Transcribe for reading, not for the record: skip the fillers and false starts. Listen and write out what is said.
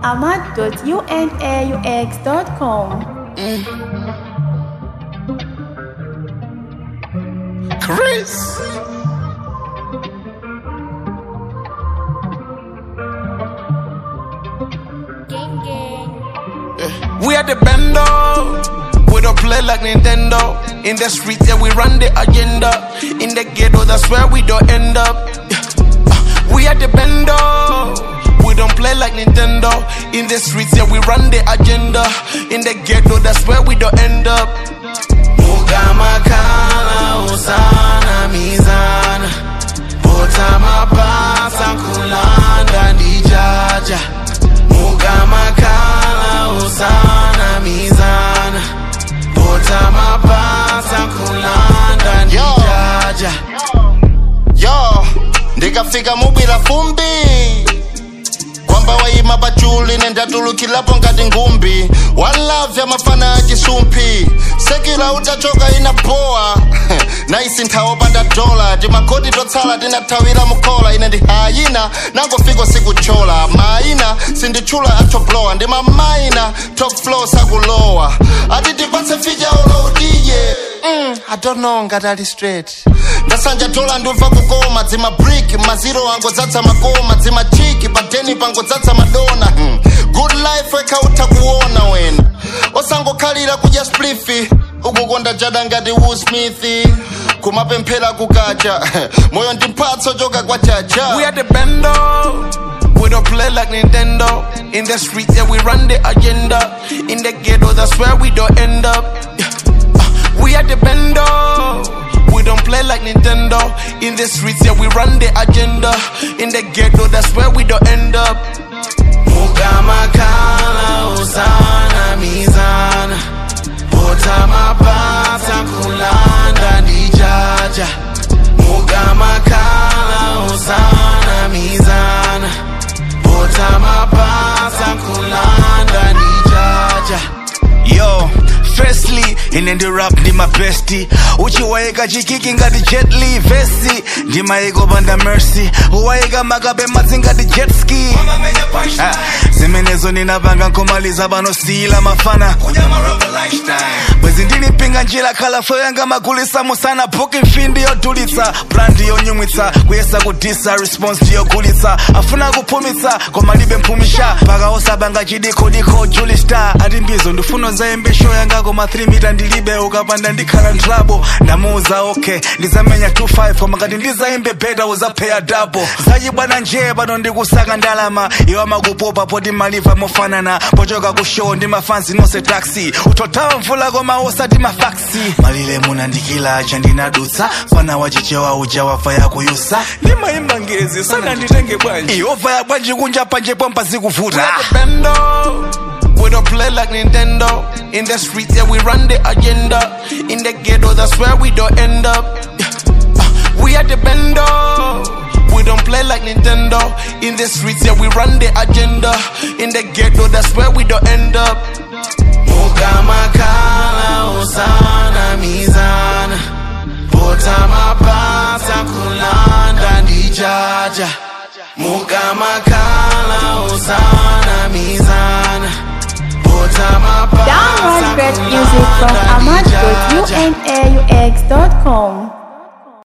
ahmad.unaux.com. Chris. We are the bando. We don't play like Nintendo. In the streets, yeah, we run the agenda. In the ghetto, that's where we don't end up. We are the bando. We don't play like Nintendo. In the streets, yeah, we run the agenda. In the ghetto, that's where we don't end up. Mugamakala usana mizana. Botama pasa kulanda ndijaja. Mugamakala usana mizana. Botama pasa kulanda ndijaja. Yo, ndikafika mubwira fumbi kwamba waima pachuli nendatulukilapo ngati ngumbi. One love ya mafana ya chisumpi. Sekila utachoka inapoa. Naisi nthaopanda dola. Timakoti totsala tinathawira mukola. Ine ndi hayina nango fiko sikuchola. Maina sindichula atoblowa. Ndi mamaina top flow sakulowa. Ati tipatse fija olo udiye. I don't know ngatali straight. Ndasanja dola ndumva kukoma. Dzima brick maziro ango dzadza makoma. Dzima chiki padeni pango dzadza madona. Good life weka utakuona wena. Osango kalira kuja spliffy. Ukukonda jada ngati Will Smith. Kumapemphera kukacha. Moyo ndi mphatso joka kwa chacha. We are the bando. We don't play like Nintendo. In the streets, yeah, we run the agenda. In the ghetto, that's where we don't end up. We are the bando. We don't play like Nintendo. In the streets, yeah, we run the agenda. In the ghetto, that's where we don't end up. Mugamakala usana mizana. Botama pasa kulanda ndijaja. Mugamakala usana mizana. Botama pasa kulanda ndijaja. Yo, firstly, in the rap ndi my bestie. Uchiwaeka chikiki ngati Jet Li vesi. Ndi maego banda mercy. Uwaeka magabe mazinga di jet ski. Zimenezo ninapanga nkomaliza bano sila mafana. Bwezi ndinipinga njila kalafo yanga magulisa musana. Booking fee ndiyo tulitsa. Brand ndiyo nyumwitsa. Kuyesa kudisa response ndiyo kulitsa. Afuna kupumitsa komalibe mpumisha. Paka osabanga chidiko diko Julie Star. Ati mbizo ndufuno zaembe show yanga koma 3 meter ndilibe ukapanda ndikhala ndrabo. Ndamuza okay ndizamenya 25 koma ngati ndizaimbe beta uzapeya double. Zaji bwana nje bano ndikusaka ndalama. Iwa makupopa poti maliva mofanana. Pochoka ku show ndi mafanzi nose taxi. Utotawa mvula koma osati mafaxi. Malile munandikila acha ndinadutsa. Fana wachichewa ujawa faya kuyusa. Ndima imbangezi sana nditenge bwanji. Iova ya bwanji kunja panje pompa zikuvuta. We don't play like Nintendo. In the streets, yeah, we run the agenda. In the ghetto, that's where we don't end up. We are the bando. We don't play like Nintendo. In the streets, yeah, we run the agenda. In the ghetto, that's where we don't end up. Mugamakala usana mizana. Botama pasa kulanda ndijaja. Mugamakala usana mizana. Download great music from ahmad.unaux.com.